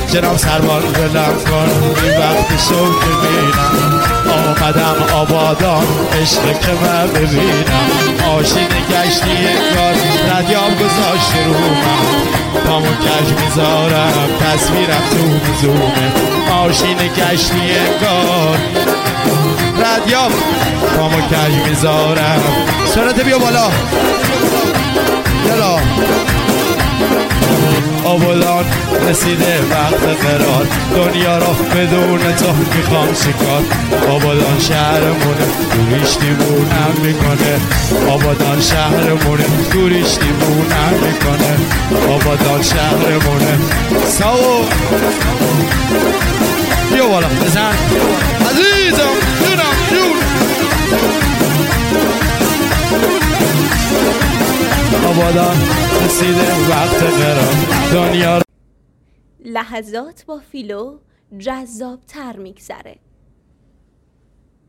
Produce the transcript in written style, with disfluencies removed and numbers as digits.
جناب سرباز بلند کن این وقت صبح ببینم آمدم آبادان عشق که من ببینم ماشین گشتی انگار ردیاب گذاشته رو من پامو کج میذارم تصویرم تو میزومه ماشین گشتی انگار ردیاب پامو کج میذارم سرعت بیا بالا یلا آبادان رسیده وقت قرار دنیا را بدون تو میخوام شکار آبادان شهرمونه دوریش دیوونم میکنه آبادان شهرمونه دوریش دیوونم میکنه آبادان شهرمونه ساو بیا بالا بزن عزیزم جونم جون آبادان رسیده وقت قرار دنیا. لحظات با فیلو جذاب تر میگذره.